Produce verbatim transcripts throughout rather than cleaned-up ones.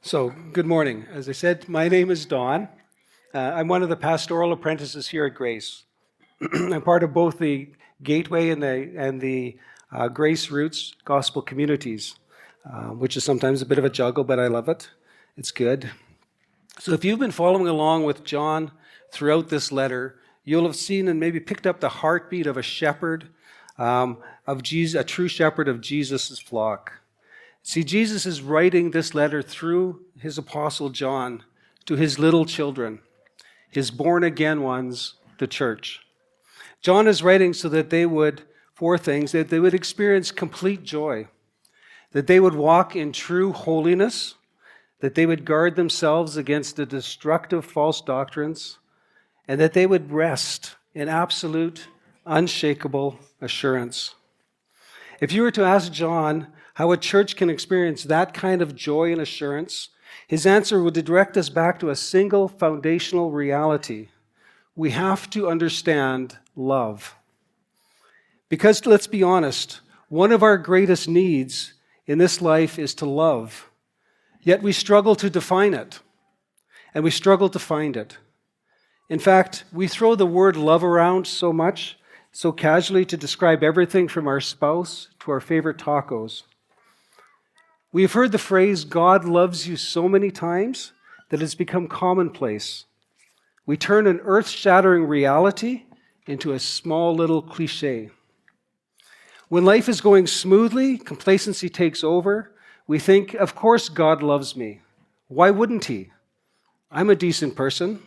So, good morning. As I said, my name is Don. Uh, I'm one of the pastoral apprentices here at Grace. I'm part of both the Gateway and the, and the uh, Grace Roots Gospel Communities, uh, which is sometimes a bit of a juggle, but I love it. It's good. So if you've been following along with John throughout this letter, you'll have seen and maybe picked up the heartbeat of a shepherd, um, of Jesus, a true shepherd of Jesus' flock. See, Jesus is writing this letter through his apostle John to his little children, his born-again ones, the church. John is writing so that they would, four things, that they would experience complete joy, that they would walk in true holiness, that they would guard themselves against the destructive false doctrines, and that they would rest in absolute, unshakable assurance. If you were to ask John how a church can experience that kind of joy and assurance, his answer would direct us back to a single foundational reality. We have to understand love. Because, let's be honest, one of our greatest needs in this life is to love. Yet we struggle to define it, and we struggle to find it. In fact, we throw the word love around so much, so casually, to describe everything from our spouse to our favorite tacos. We've heard the phrase, God loves you so many times that it's become commonplace. We turn an earth-shattering reality into a small little cliche. When life is going smoothly, complacency takes over. We think, of course God loves me. Why wouldn't he? I'm a decent person.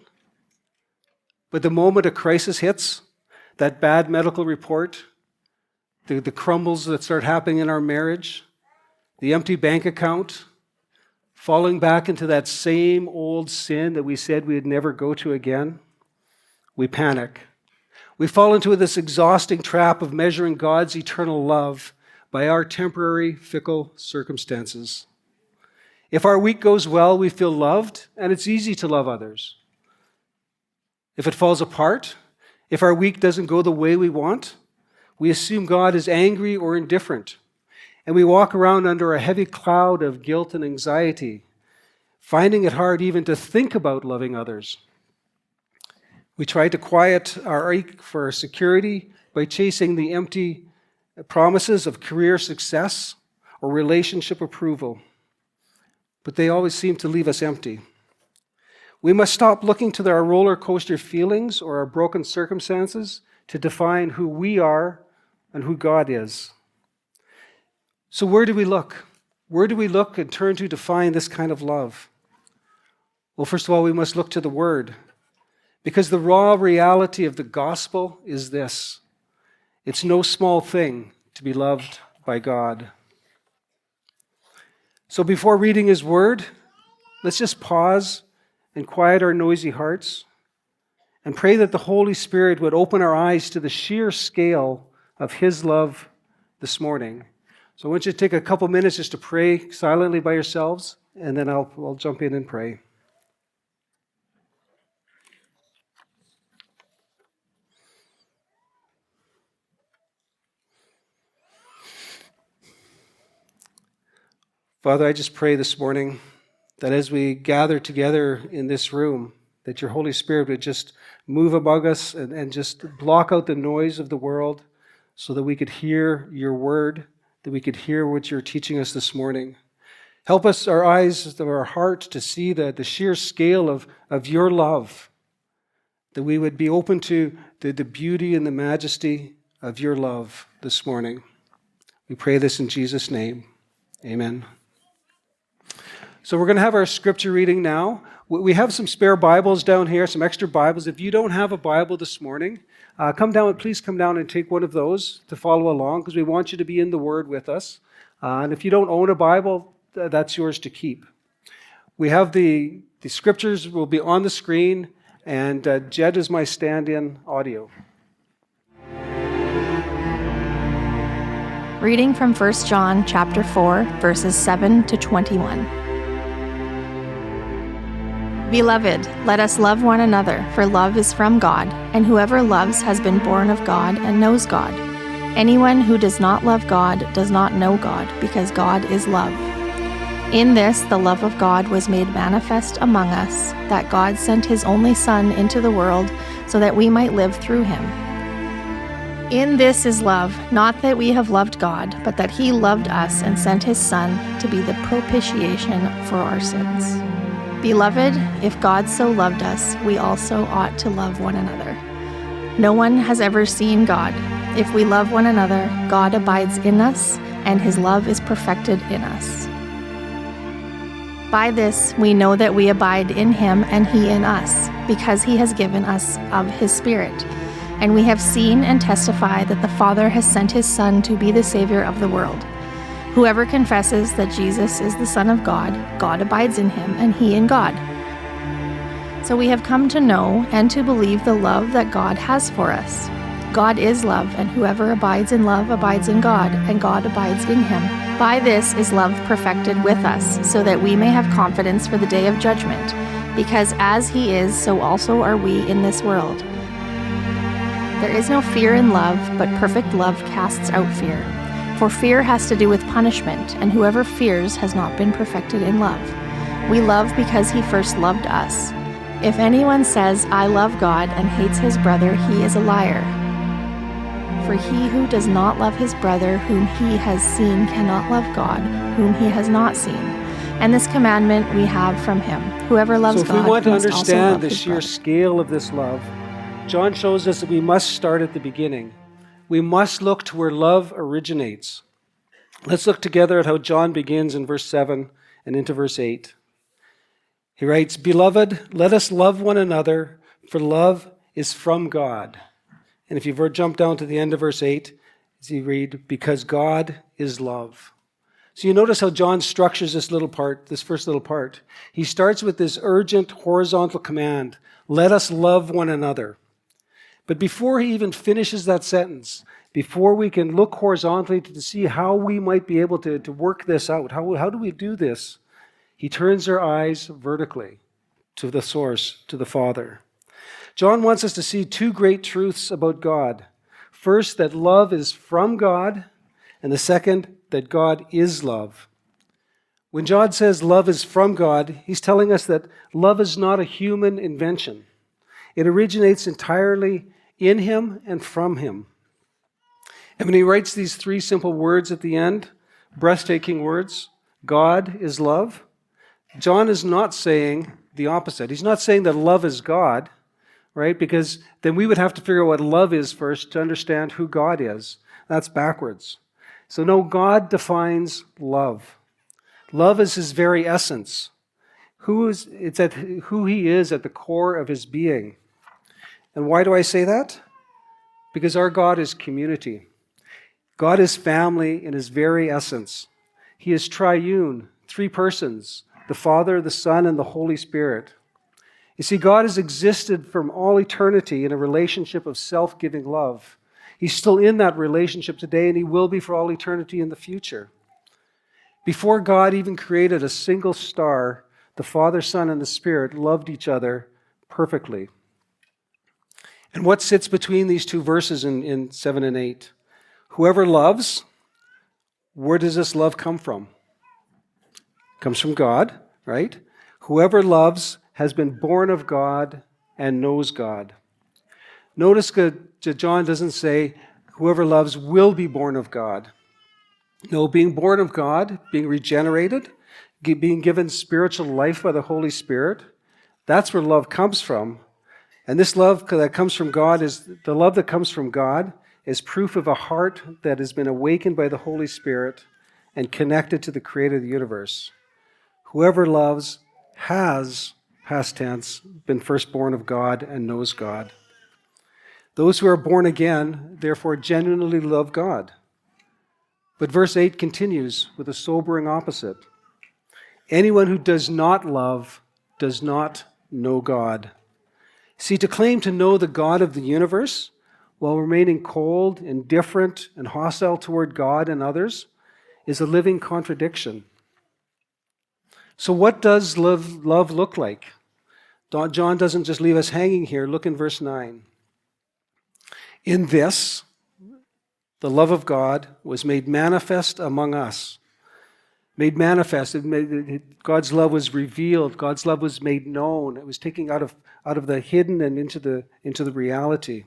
But the moment a crisis hits, that bad medical report, the, the crumbles that start happening in our marriage, the empty bank account, falling back into that same old sin that we said we'd never go to again, we panic. We fall into this exhausting trap of measuring God's eternal love by our temporary, fickle circumstances. If our week goes well, we feel loved, and it's easy to love others. If it falls apart, if our week doesn't go the way we want, we assume God is angry or indifferent, and we walk around under a heavy cloud of guilt and anxiety, finding it hard even to think about loving others. We try to quiet our ache for security by chasing the empty promises of career success or relationship approval, but they always seem to leave us empty. We must stop looking to our roller coaster feelings or our broken circumstances to define who we are and who God is. So where do we look? Where do we look and turn to to find this kind of love? Well, first of all, we must look to the Word, because the raw reality of the gospel is this: it's no small thing to be loved by God. So before reading His Word, let's just pause and quiet our noisy hearts and pray that the Holy Spirit would open our eyes to the sheer scale of His love this morning. So I want you to take a couple minutes just to pray silently by yourselves, and then I'll, I'll jump in and pray. Father, I just pray this morning that as we gather together in this room, that your Holy Spirit would just move among us and, and just block out the noise of the world so that we could hear your word, that we could hear what you're teaching us this morning. Help us, our eyes of our heart, to see the, the sheer scale of, of your love, that we would be open to the, the beauty and the majesty of your love this morning. We pray this in Jesus' name. Amen. So we're going to have our scripture reading now. We have some spare Bibles down here, some extra Bibles. If you don't have a Bible this morning, uh, come down. Please come down and take one of those to follow along, because we want you to be in the Word with us. Uh, and if you don't own a Bible, th- that's yours to keep. We have the, the scriptures will be on the screen, and uh, Jed is my stand-in audio. Reading from First John chapter four, verses seven to twenty-one. Beloved, let us love one another, for love is from God, and whoever loves has been born of God and knows God. Anyone who does not love God does not know God, because God is love. In this, the love of God was made manifest among us, that God sent his only Son into the world so that we might live through him. In this is love, not that we have loved God, but that he loved us and sent his Son to be the propitiation for our sins. Beloved, if God so loved us, we also ought to love one another. No one has ever seen God. If we love one another, God abides in us, and his love is perfected in us. By this we know that we abide in him and he in us, because he has given us of his Spirit. And we have seen and testify that the Father has sent his Son to be the Savior of the world. Whoever confesses that Jesus is the Son of God, God abides in him and he in God. So we have come to know and to believe the love that God has for us. God is love, and whoever abides in love abides in God, and God abides in him. By this is love perfected with us, so that we may have confidence for the day of judgment, because as he is, so also are we in this world. There is no fear in love, but perfect love casts out fear. For fear has to do with punishment, and whoever fears has not been perfected in love. We love because he first loved us. If anyone says, I love God, and hates his brother, he is a liar. For he who does not love his brother whom he has seen cannot love God, whom he has not seen. And this commandment we have from him. Whoever loves God So if we want to must also understand love the his sheer brother. scale of this love, John shows us that we must start at the beginning. We must look to where love originates. Let's look together at how John begins in verse seven and into verse eight. He writes, Beloved, let us love one another, for love is from God. And if you jump down to the end of verse eight, as you read, because God is love. So you notice how John structures this little part, this first little part. He starts with this urgent horizontal command, let us love one another. But before he even finishes that sentence, before we can look horizontally to see how we might be able to, to work this out, how, how do we do this? He turns our eyes vertically to the source, to the Father. John wants us to see two great truths about God. First, that love is from God, and the second, that God is love. When John says love is from God, he's telling us that love is not a human invention. It originates entirely in him and from him. And when he writes these three simple words at the end, breathtaking words, God is love, John is not saying the opposite. He's not saying that love is God, right? Because then we would have to figure out what love is first to understand who God is. That's backwards. So no, God defines love. Love is his very essence. Who is, it's at who he is at the core of his being. And why do I say that? Because our God is community. God is family in his very essence. He is triune, three persons, the Father, the Son, and the Holy Spirit. You see, God has existed from all eternity in a relationship of self-giving love. He's still in that relationship today, and he will be for all eternity in the future. Before God even created a single star, the Father, Son, and the Spirit loved each other perfectly. And what sits between these two verses in, in seven and eight? Whoever loves, where does this love come from? It comes from God, right? Whoever loves has been born of God and knows God. Notice that John doesn't say whoever loves will be born of God. No, being born of God, being regenerated, being given spiritual life by the Holy Spirit, that's where love comes from. And this love that comes from God is the love that comes from God is proof of a heart that has been awakened by the Holy Spirit and connected to the Creator of the universe. Whoever loves has, past tense, been firstborn of God and knows God. Those who are born again, therefore, genuinely love God. But verse eight continues with a sobering opposite. Anyone who does not love does not know God. See, to claim to know the God of the universe while remaining cold, indifferent, and hostile toward God and others is a living contradiction. So what does love, love look like? John doesn't just leave us hanging here. Look in verse nine. In this, the love of God was made manifest among us. made manifest. It made, it, God's love was revealed. God's love was made known. It was taken out of, out of the hidden and into the, into the reality.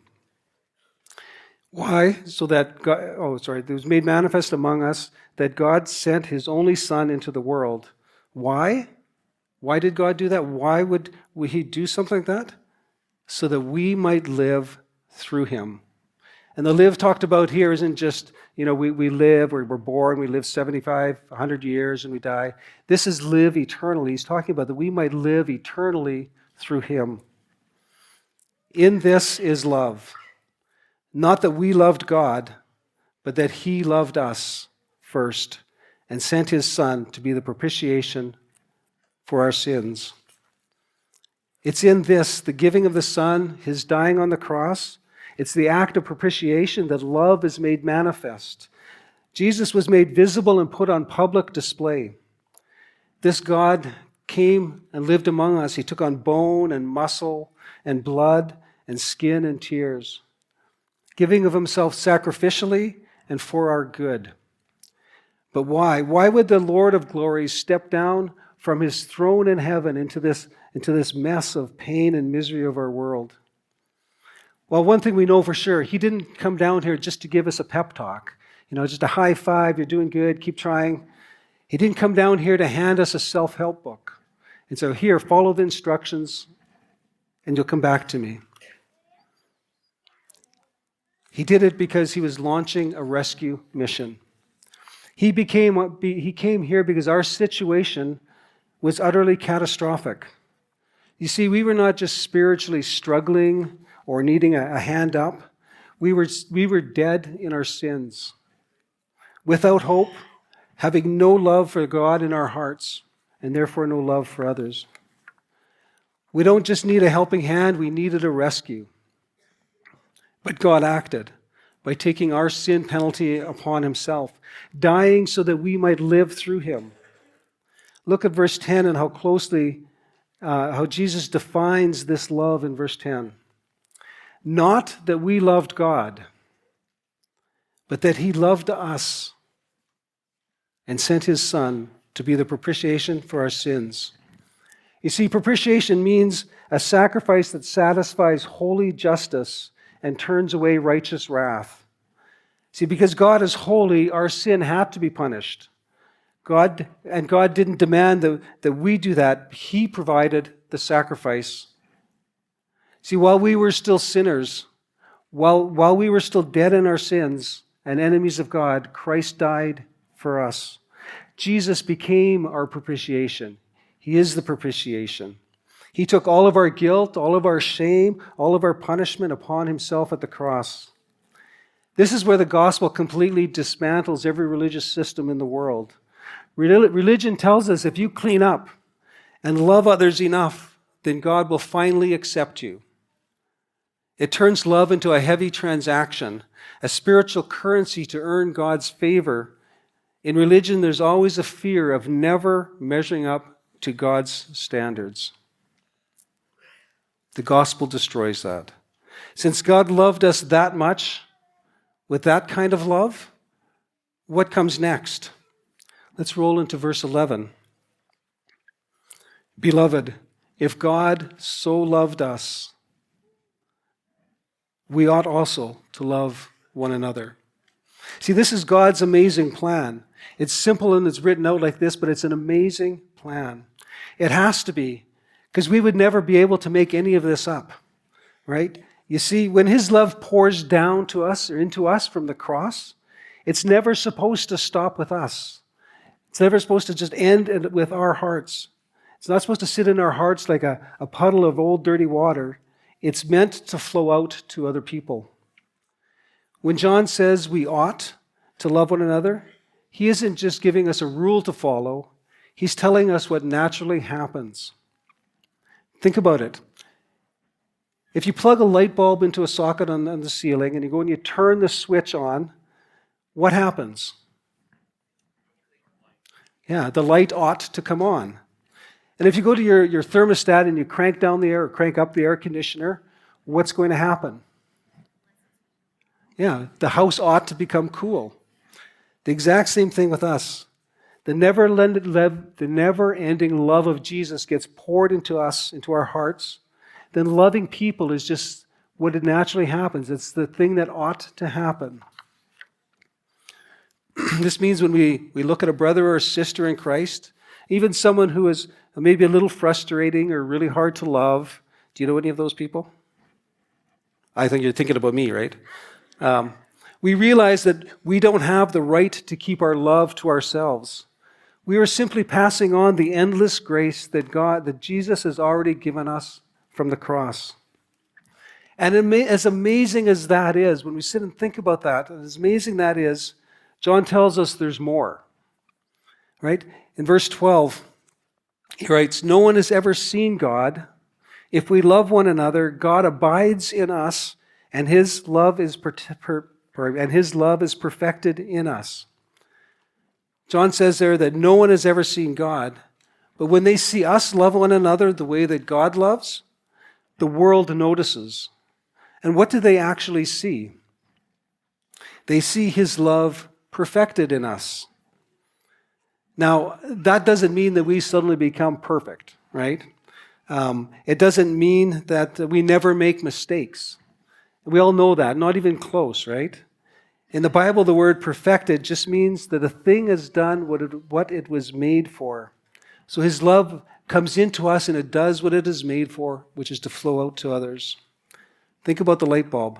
Why? So that God, oh, sorry, it was made manifest among us that God sent his only Son into the world. Why? Why did God do that? Why would, would he do something like that? So that we might live through him. And the live talked about here isn't just, you know, we, we live, we're, we're born, we live seventy-five, one hundred years, and we die. This is live eternally. He's talking about that we might live eternally through him. In this is love. Not that we loved God, but that he loved us first and sent his Son to be the propitiation for our sins. It's in this, the giving of the Son, his dying on the cross. It's the act of propitiation that love is made manifest. Jesus was made visible and put on public display. This God came and lived among us. He took on bone and muscle and blood and skin and tears, giving of himself sacrificially and for our good. But why? Why would the Lord of glory step down from his throne in heaven into this, into this mess of pain and misery of our world? Well, one thing we know for sure, he didn't come down here just to give us a pep talk. You know, just a high five, you're doing good, keep trying. He didn't come down here to hand us a self-help book. And so here, follow the instructions, and you'll come back to me. He did it because he was launching a rescue mission. He became he came here because our situation was utterly catastrophic. You see, we were not just spiritually struggling or needing a, a hand up. We were, we were dead in our sins, without hope, having no love for God in our hearts, and therefore no love for others. We don't just need a helping hand, we needed a rescue. But God acted by taking our sin penalty upon himself, dying so that we might live through him. Look at verse ten and how closely, uh, how Jesus defines this love in verse ten. Not that we loved God, but that he loved us and sent his Son to be the propitiation for our sins. You see, propitiation means a sacrifice that satisfies holy justice and turns away righteous wrath. See, because God is holy, our sin had to be punished. God, and God didn't demand that, that we do that. He provided the sacrifice. See, while we were still sinners, while, while we were still dead in our sins and enemies of God, Christ died for us. Jesus became our propitiation. He is the propitiation. He took all of our guilt, all of our shame, all of our punishment upon himself at the cross. This is where the gospel completely dismantles every religious system in the world. Religion tells us if you clean up and love others enough, then God will finally accept you. It turns love into a heavy transaction, a spiritual currency to earn God's favor. In religion, there's always a fear of never measuring up to God's standards. The gospel destroys that. Since God loved us that much, with that kind of love, what comes next? Let's roll into verse eleven. Beloved, if God so loved us, we ought also to love one another. See, this is God's amazing plan. It's simple and it's written out like this, but it's an amazing plan. It has to be, because we would never be able to make any of this up, right? You see, when his love pours down to us or into us from the cross, it's never supposed to stop with us. It's never supposed to just end with our hearts. It's not supposed to sit in our hearts like a, a puddle of old dirty water. It's meant to flow out to other people. When John says we ought to love one another, he isn't just giving us a rule to follow. He's telling us what naturally happens. Think about it. If you plug a light bulb into a socket on, on the ceiling and you go and you turn the switch on, what happens? Yeah, the light ought to come on. And if you go to your, your thermostat and you crank down the air or crank up the air conditioner, what's going to happen? Yeah, the house ought to become cool. The exact same thing with us. the never-ending love of Jesus gets poured into us, into our hearts, then loving people is just what it naturally happens. It's the thing that ought to happen. This means when we, we look at a brother or a sister in Christ, even someone who is maybe a little frustrating or really hard to love. Do you know any of those people? I think you're thinking about me, right? Um, we realize that we don't have the right to keep our love to ourselves. We are simply passing on the endless grace that God, that Jesus has already given us from the cross. And as amazing as that is, when we sit and think about that, as amazing that is, John tells us there's more. Right? In verse twelve, he writes, "No one has ever seen God. If we love one another, God abides in us, and his love is per- per- per- and his love is perfected in us." John says there that no one has ever seen God, but when they see us love one another the way that God loves, the world notices. And what do they actually see? They see his love perfected in us. Now, that doesn't mean that we suddenly become perfect, right? Um, it doesn't mean that we never make mistakes. We all know that, not even close, right? In the Bible, the word perfected just means that a thing has done what it, what it was made for. So his love comes into us and it does what it is made for, which is to flow out to others. Think about the light bulb.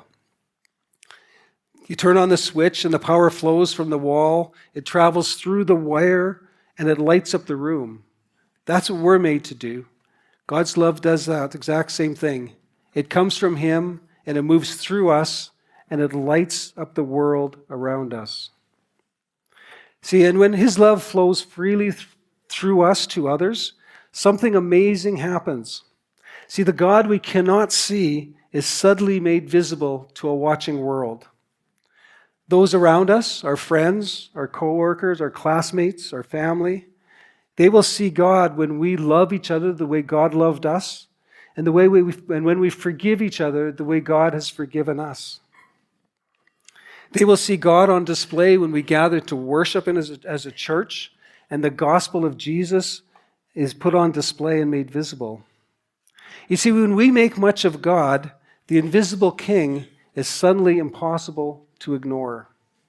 You turn on the switch and the power flows from the wall. It travels through the wire and it lights up the room. That's what we're made to do. God's love does that exact same thing. It comes from him and it moves through us and it lights up the world around us. See, and when his love flows freely th- through us to others, something amazing happens. See, the God we cannot see is suddenly made visible to a watching world. Those around us, our friends, our co-workers, our classmates, our family, they will see God when we love each other the way God loved us, and the way we and when we forgive each other the way God has forgiven us. They will see God on display when we gather to worship as a, as a church, and the gospel of Jesus is put on display and made visible. You see, when we make much of God, the invisible King is suddenly impossible to ignore.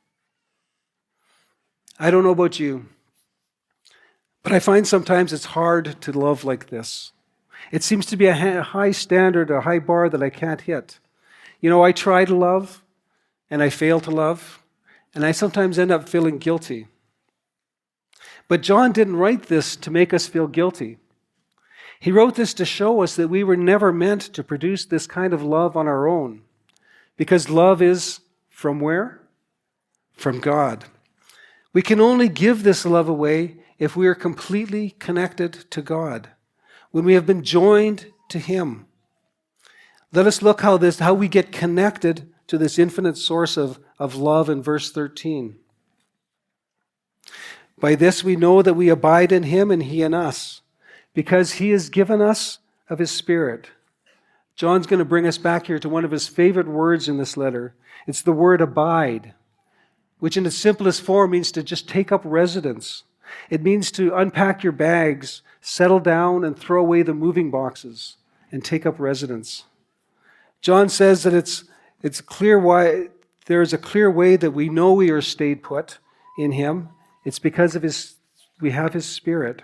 I don't know about you, but I find sometimes it's hard to love like this. It seems to be a high standard, a high bar that I can't hit. You know, I try to love, and I fail to love, and I sometimes end up feeling guilty. But John didn't write this to make us feel guilty. He wrote this to show us that we were never meant to produce this kind of love on our own, because love is from where? From God. We can only give this love away if we are completely connected to God, when we have been joined to him. Let us look how this, how we get connected to this infinite source of, of love in verse thirteen. By this we know that we abide in him and he in us, because he has given us of his Spirit. John's going to bring us back here to one of his favorite words in this letter. It's the word abide, which in its simplest form means to just take up residence. It means to unpack your bags, settle down, and throw away the moving boxes and take up residence. John says that it's It's clear why there is a clear way that we know we are stayed put in him. It's because of his, we have his Spirit.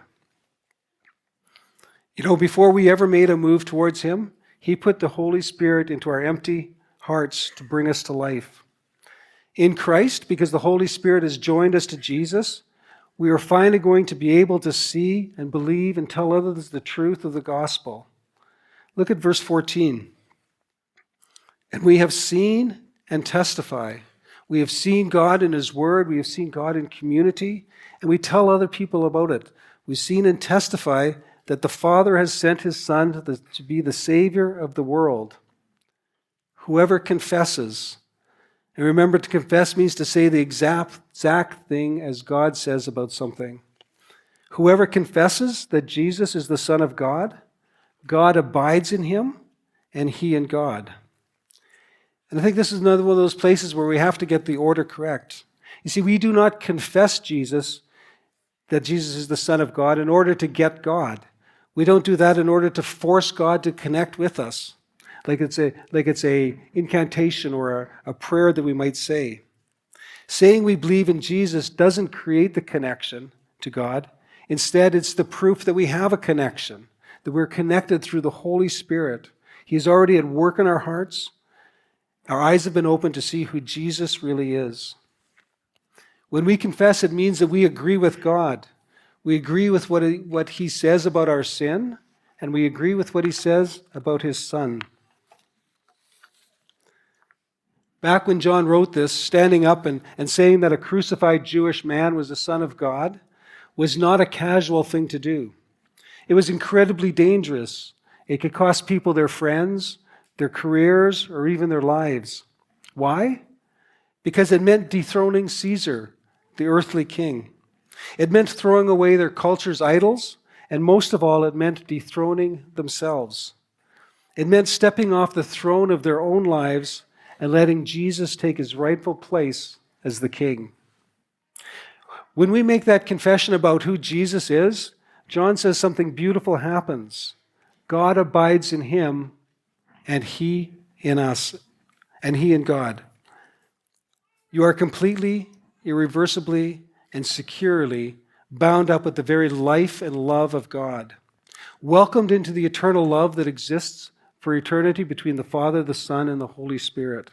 You know, before we ever made a move towards him, he put the Holy Spirit into our empty hearts to bring us to life. In Christ, because the Holy Spirit has joined us to Jesus, we are finally going to be able to see and believe and tell others the truth of the gospel. Look at verse fourteen. And we have seen and testify. We have seen God in his word. We have seen God in community. And we tell other people about it. We've seen and testify that the Father has sent his Son to, the, to be the Savior of the world. Whoever confesses, and remember, to confess means to say the exact, exact thing as God says about something. Whoever confesses that Jesus is the Son of God, God abides in him, and he in God. And I think this is another one of those places where we have to get the order correct. You see, we do not confess Jesus that Jesus is the Son of God in order to get God. We don't do that in order to force God to connect with us, like it's a like it's a incantation or a, a prayer that we might say. Saying we believe in Jesus doesn't create the connection to God. Instead, it's the proof that we have a connection, that we're connected through the Holy Spirit. He is already at work in our hearts. Our eyes have been opened to see who Jesus really is. When we confess, it means that we agree with God. We agree with what he, what he says about our sin, and we agree with what he says about his Son. Back when John wrote this, standing up and, and saying that a crucified Jewish man was the Son of God was not a casual thing to do. It was incredibly dangerous. It could cost people their friends, their careers, or even their lives. Why? Because it meant dethroning Caesar, the earthly king. It meant throwing away their culture's idols, and most of all, it meant dethroning themselves. It meant stepping off the throne of their own lives and letting Jesus take his rightful place as the king. When we make that confession about who Jesus is, John says something beautiful happens. God abides in him, and he in us, and he in God. You are completely, irreversibly, and securely bound up with the very life and love of God, welcomed into the eternal love that exists for eternity between the Father, the Son, and the Holy Spirit.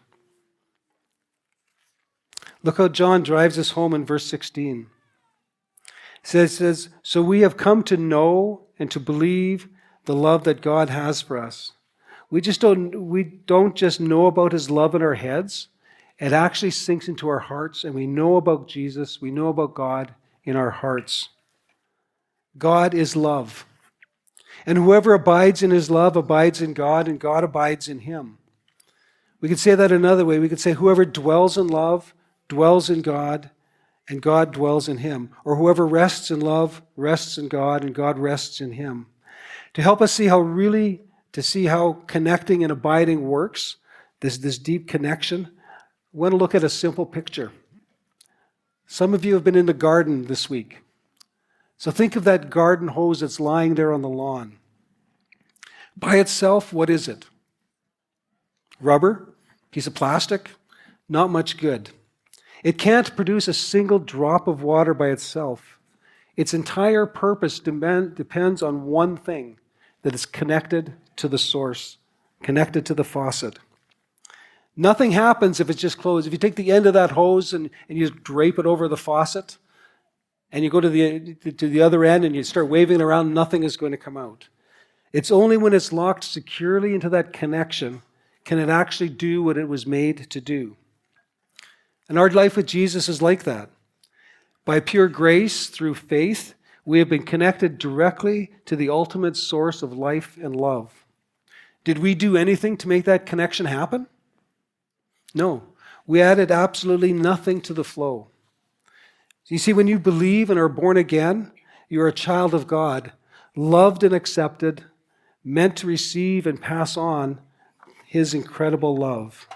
Look how John drives this home in verse sixteen. It says, it says, so we have come to know and to believe the love that God has for us. We just don't, we don't just know about his love in our heads. It actually sinks into our hearts, and we know about Jesus, we know about God in our hearts. God is love. And whoever abides in his love abides in God, and God abides in him. We could say that another way. We could say whoever dwells in love dwells in God, and God dwells in him. Or whoever rests in love rests in God, and God rests in him. To help us see how really, to see how connecting and abiding works, this, this deep connection, I want to look at a simple picture. Some of you have been in the garden this week. So think of that garden hose that's lying there on the lawn. By itself, what is it? Rubber? Piece of plastic? Not much good. It can't produce a single drop of water by itself. Its entire purpose demand, depends on one thing, that it's connected to the source, connected to the faucet. Nothing happens if it's just closed. If you take the end of that hose and, and you drape it over the faucet, and you go to the, to the other end and you start waving it around, nothing is going to come out. It's only when it's locked securely into that connection can it actually do what it was made to do. And our life with Jesus is like that. By pure grace, through faith, we have been connected directly to the ultimate source of life and love. Did we do anything to make that connection happen? No. We added absolutely nothing to the flow. You see, when you believe and are born again, you are a child of God, loved and accepted, meant to receive and pass on his incredible love.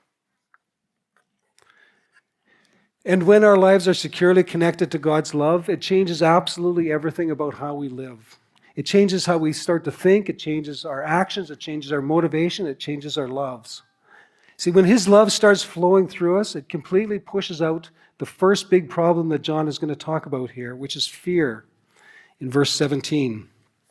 And when our lives are securely connected to God's love, it changes absolutely everything about how we live. It changes how we start to think, it changes our actions, it changes our motivation, it changes our loves. See, when his love starts flowing through us, it completely pushes out the first big problem that John is going to talk about here, which is fear, in verse seventeen.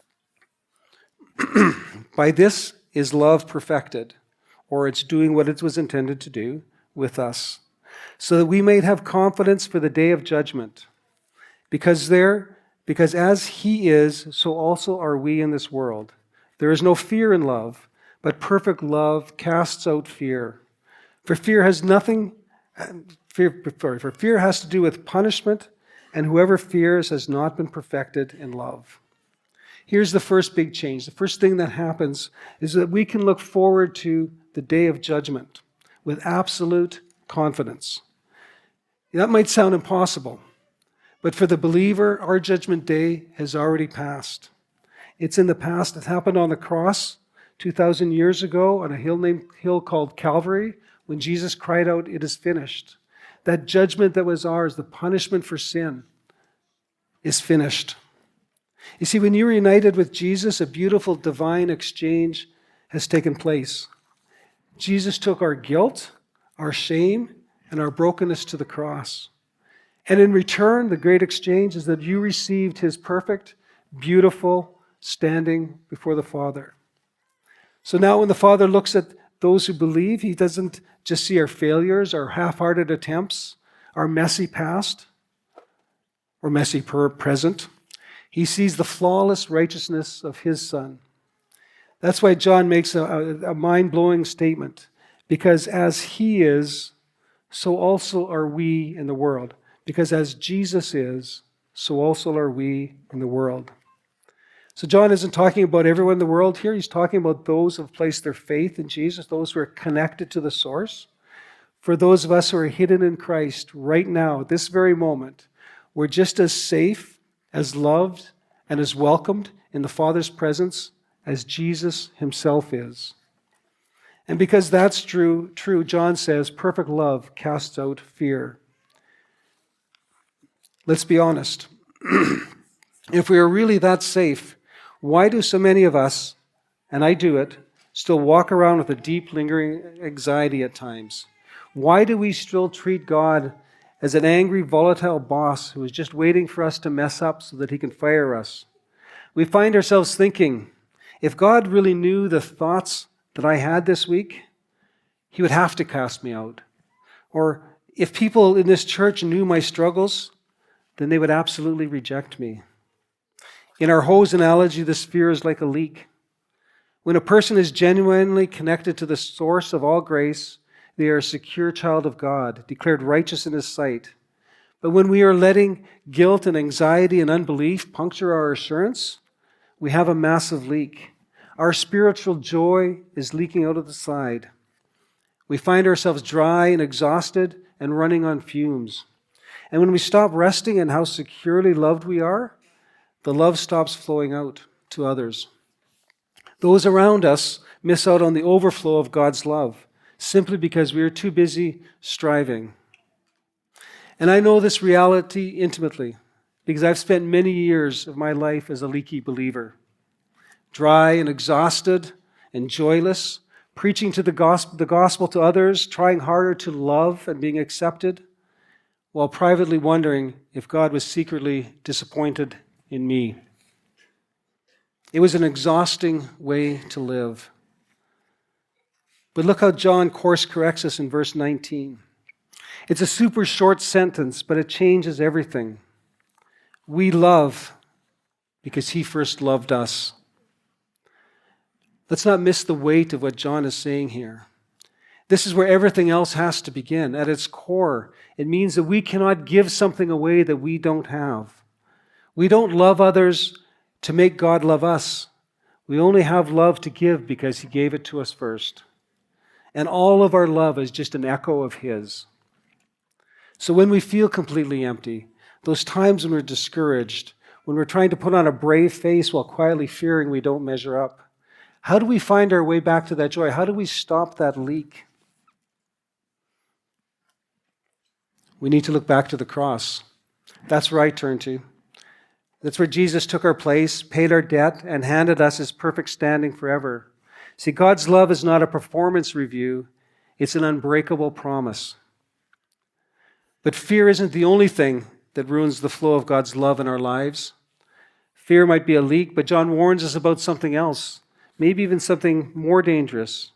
By this is love perfected, or it's doing what it was intended to do with us, so that we may have confidence for the day of judgment. Because there, because as he is, so also are we in this world. There is no fear in love, but perfect love casts out fear. For fear has nothing, fear, for fear has to do with punishment, and whoever fears has not been perfected in love. Here's the first big change. The first thing that happens is that we can look forward to the day of judgment with absolute confidence. That might sound impossible, but for the believer, our judgment day has already passed. It's in the past. It happened on the cross two thousand years ago on a hill named hill called Calvary when Jesus cried out, "It is finished." That judgment that was ours, the punishment for sin, is finished. You see, when you're united with Jesus, a beautiful divine exchange has taken place. Jesus took our guilt, our shame, and our brokenness to the cross. And in return, the great exchange is that you received his perfect, beautiful standing before the Father. So now when the Father looks at those who believe, he doesn't just see our failures, our half-hearted attempts, our messy past, or messy present. He sees the flawless righteousness of his Son. That's why John makes a, a mind-blowing statement, because as he is, so also are we in the world. Because as Jesus is, so also are we in the world. So John isn't talking about everyone in the world here. He's talking about those who have placed their faith in Jesus, those who are connected to the source. For those of us who are hidden in Christ right now, this very moment, we're just as safe, as loved, and as welcomed in the Father's presence as Jesus himself is. And because that's true, true, John says, perfect love casts out fear. Let's be honest. If we are really that safe, why do so many of us, and I do it, still walk around with a deep, lingering anxiety at times? Why do we still treat God as an angry, volatile boss who is just waiting for us to mess up so that he can fire us? We find ourselves thinking, if God really knew the thoughts that I had this week, he would have to cast me out. Or if people in this church knew my struggles, then they would absolutely reject me. In our hose analogy, this fear is like a leak. When a person is genuinely connected to the source of all grace, they are a secure child of God, declared righteous in his sight. But when we are letting guilt and anxiety and unbelief puncture our assurance, we have a massive leak. Our spiritual joy is leaking out of the side. We find ourselves dry and exhausted and running on fumes. And when we stop resting in how securely loved we are, the love stops flowing out to others. Those around us miss out on the overflow of God's love simply because we are too busy striving. And I know this reality intimately because I've spent many years of my life as a leaky believer, dry and exhausted and joyless, preaching to the gospel, the gospel to others, trying harder to love and being accepted, while privately wondering if God was secretly disappointed in me. It was an exhausting way to live. But look how John course corrects us in verse nineteen. It's a super short sentence, but it changes everything. We love because he first loved us. Let's not miss the weight of what John is saying here. This is where everything else has to begin. At its core, it means that we cannot give something away that we don't have. We don't love others to make God love us. We only have love to give because he gave it to us first. And all of our love is just an echo of his. So when we feel completely empty, those times when we're discouraged, when we're trying to put on a brave face while quietly fearing we don't measure up, how do we find our way back to that joy? How do we stop that leak? We need to look back to the cross. That's where I turn to. That's where Jesus took our place, paid our debt, and handed us his perfect standing forever. See, God's love is not a performance review. It's an unbreakable promise. But fear isn't the only thing that ruins the flow of God's love in our lives. Fear might be a leak, but John warns us about something else, maybe even something more dangerous.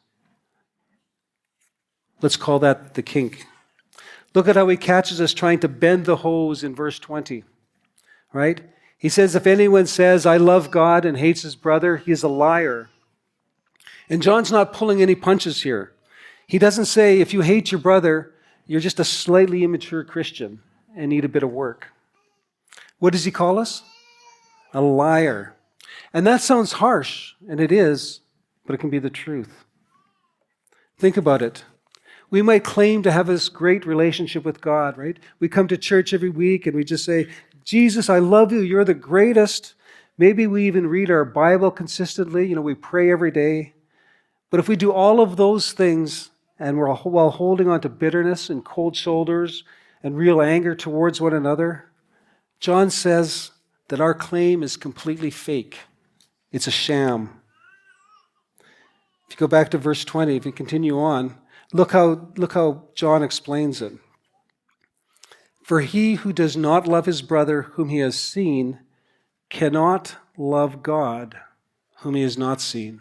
Let's call that the kink. Look at how he catches us trying to bend the hose in verse twenty, right? He says, if anyone says, I love God and hates his brother, he is a liar. And John's not pulling any punches here. He doesn't say, if you hate your brother, you're just a slightly immature Christian and need a bit of work. What does he call us? A liar. And that sounds harsh, and it is, but it can be the truth. Think about it. We might claim to have this great relationship with God, right? We come to church every week and we just say, Jesus, I love you. You're the greatest. Maybe we even read our Bible consistently. You know, we pray every day. But if we do all of those things and we're while holding on to bitterness and cold shoulders and real anger towards one another, John says that our claim is completely fake. It's a sham. If you go back to verse twenty, if you continue on, look how, look how John explains it. For he who does not love his brother whom he has seen cannot love God whom he has not seen.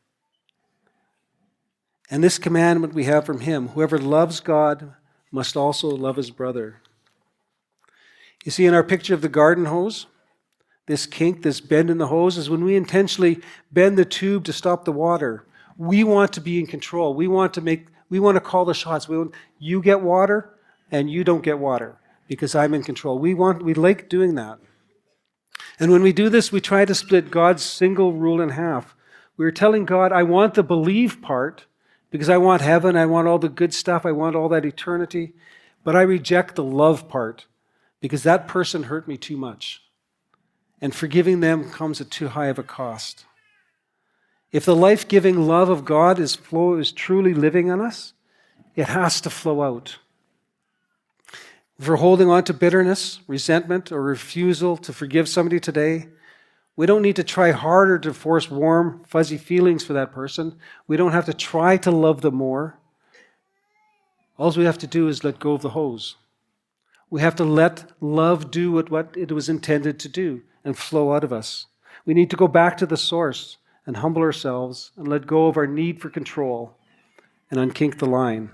And this commandment we have from him, whoever loves God must also love his brother. You see, in our picture of the garden hose, this kink, this bend in the hose, is when we intentionally bend the tube to stop the water. We want to be in control. We want to make, we want to call the shots. We want, you get water and you don't get water because I'm in control. We want, we like doing that. And when we do this, we try to split God's single rule in half. We're telling God, I want the believe part because I want heaven, I want all the good stuff, I want all that eternity, but I reject the love part because that person hurt me too much. And forgiving them comes at too high of a cost. If the life-giving love of God is flow is truly living in us, it has to flow out. If we're holding on to bitterness, resentment, or refusal to forgive somebody today, we don't need to try harder to force warm, fuzzy feelings for that person. We don't have to try to love them more. All we have to do is let go of the hose. We have to let love do what, what it was intended to do and flow out of us. We need to go back to the source and humble ourselves and let go of our need for control and unkink the line.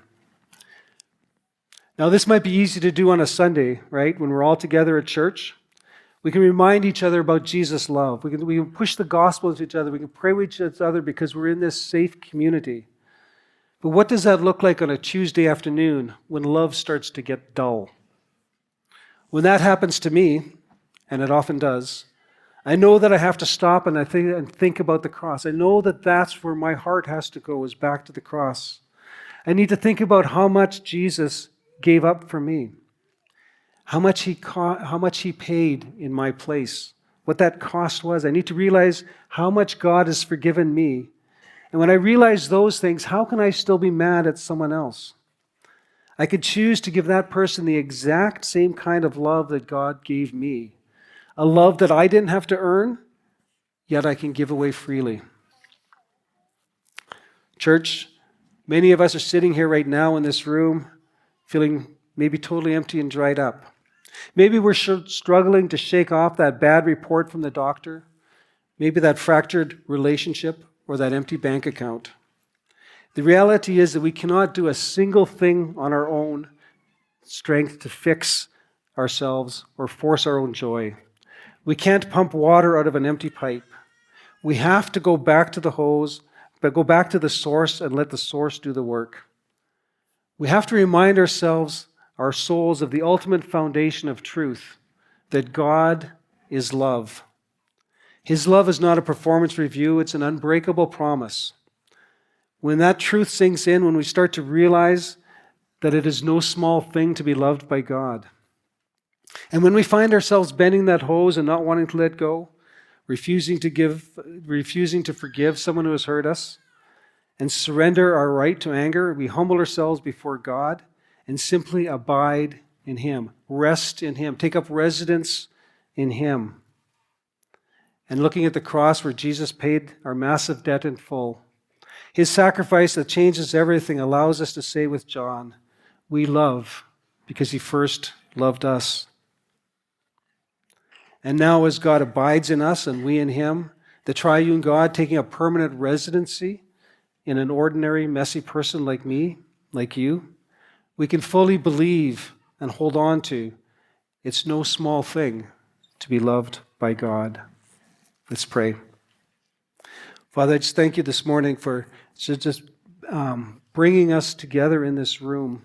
Now, this might be easy to do on a Sunday, right? When we're all together at church. We can remind each other about Jesus' love. We can, we can push the gospel to each other. We can pray with each other because we're in this safe community. But what does that look like on a Tuesday afternoon when love starts to get dull? When that happens to me, and it often does, I know that I have to stop and I think and think about the cross. I know that that's where my heart has to go, is back to the cross. I need to think about how much Jesus gave up for me. How much he co- how much he paid in my place, what that cost was. I need to realize how much God has forgiven me. And when I realize those things, how can I still be mad at someone else? I could choose to give that person the exact same kind of love that God gave me. A love that I didn't have to earn, yet I can give away freely. Church, many of us are sitting here right now in this room feeling maybe totally empty and dried up. Maybe we're struggling to shake off that bad report from the doctor, maybe that fractured relationship or that empty bank account. The reality is that we cannot do a single thing on our own strength to fix ourselves or force our own joy. We can't pump water out of an empty pipe. We have to go back to the hose, but go back to the source and let the source do the work. We have to remind ourselves, our souls, of the ultimate foundation of truth, that God is love. His love is not a performance review, it's an unbreakable promise. When that truth sinks in, when we start to realize that it is no small thing to be loved by God, and when we find ourselves bending that hose and not wanting to let go, refusing to give, refusing to forgive someone who has hurt us, and surrender our right to anger, we humble ourselves before God and simply abide in Him, rest in Him, take up residence in Him. And looking at the cross where Jesus paid our massive debt in full, His sacrifice that changes everything allows us to say with John, we love because He first loved us. And now as God abides in us and we in Him, the triune God taking a permanent residency in an ordinary, messy person like me, like you, we can fully believe and hold on to. It's no small thing to be loved by God. Let's pray. Father, I just thank you this morning for just um, bringing us together in this room.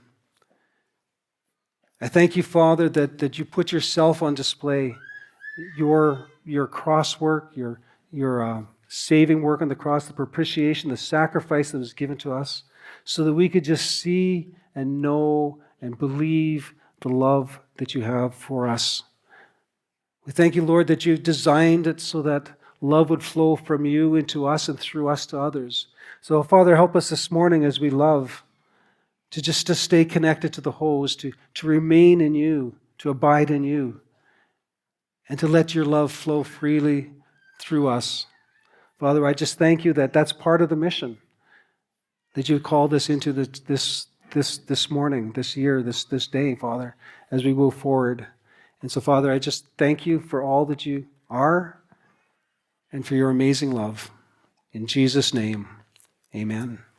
I thank you, Father, that, that you put yourself on display, your, your cross work, your, your uh, saving work on the cross, the propitiation, the sacrifice that was given to us, so that we could just see and know and believe the love that you have for us. We thank you, Lord, that you've designed it so that love would flow from you into us and through us to others. So, Father, help us this morning as we love to just to stay connected to the hose, to, to remain in you, to abide in you. and to let your love flow freely through us. Father, I just thank you that that's part of the mission, that you called us into this this this this morning, this year, this this day, Father, as we move forward. And so, Father, I just thank you for all that you are and for your amazing love. In Jesus' name, amen.